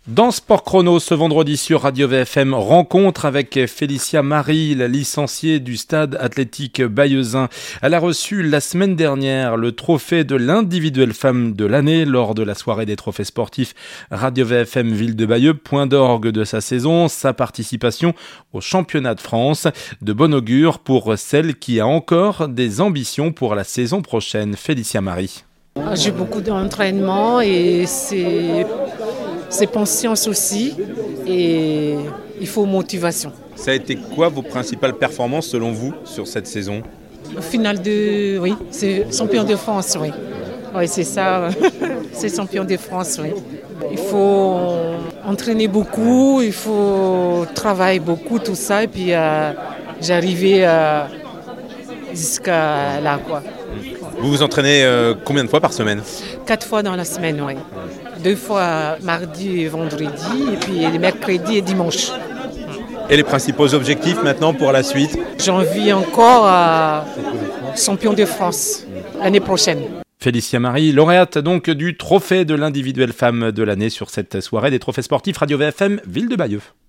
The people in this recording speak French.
Dans Sport Chrono, ce vendredi sur Radio VFM, rencontre avec Félicia Marie, la licenciée du Stade Athlétique Bayeuxin. Elle a reçu la semaine dernière le trophée de l'individuelle femme de l'année lors de la soirée des trophées sportifs Radio VFM Ville de Bayeux, point d'orgue de sa saison, sa participation au championnat de France. De bon augure pour celle qui a encore des ambitions pour la saison prochaine. Félicia Marie. J'ai beaucoup d'entraînement et c'est patience aussi et il faut motivation. Ça a été quoi vos principales performances selon vous sur cette saison ? Au final c'est champion de France, oui. Oui, c'est ça, c'est champion de France, oui. Il faut entraîner beaucoup, il faut travailler beaucoup, tout ça, et puis j'arrivais jusqu'à là, quoi. Vous vous entraînez combien de fois par semaine ? 4 fois dans la semaine, oui. 2 fois mardi et vendredi, et puis les mercredis et dimanche. Et les principaux objectifs maintenant pour la suite ? J'ai envie encore à champion de France l'année prochaine. Félicia Marie, lauréate donc du trophée de l'individuelle femme de l'année sur cette soirée des trophées sportifs Radio VFM Ville de Bayeux.